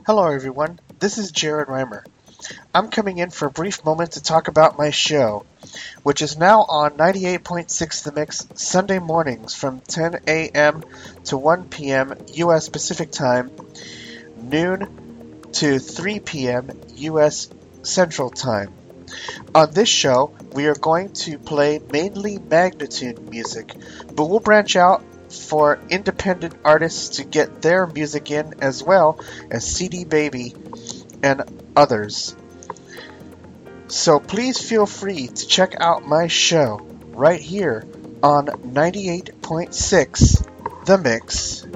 Hello everyone, this is Jared Reimer. I'm coming in for a brief moment to talk about my show, which is now on 98.6 The Mix Sunday mornings from 10 a.m. to 1 p.m. U.S. Pacific Time, noon to 3 p.m. U.S. Central Time. On this show, we are going to play mainly Magnatune music, but we'll branch out for independent artists to get their music in as well as CD Baby and others. So please feel free to check out my show right here on 98.6 The Mix.